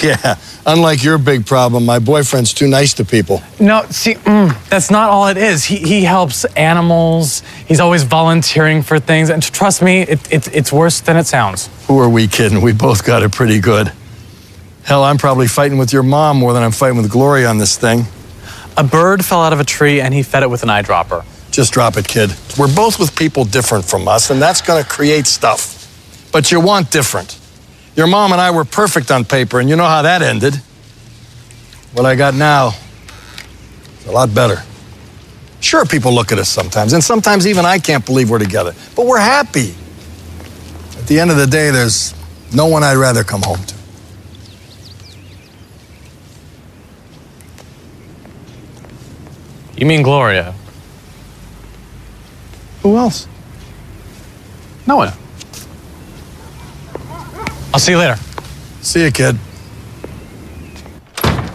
Yeah, unlike your big problem, my boyfriend's too nice to people. No, see, that's not all it is. He helps animals. He's always volunteering for things. And trust me, it's worse than it sounds. Who are we kidding? We both got it pretty good. Hell, I'm probably fighting with your mom more than I'm fighting with Gloria on this thing. A bird fell out of a tree and he fed it with an eyedropper. Just drop it, kid. We're both with people different from us, and that's going to create stuff. But you want different. Your mom and I were perfect on paper, and you know how that ended. What I got now is a lot better. Sure, people look at us sometimes, and sometimes even I can't believe we're together. But we're happy. At the end of the day, there's no one I'd rather come home to. You mean Gloria? Who else? No one. I'll see you later. See you, kid.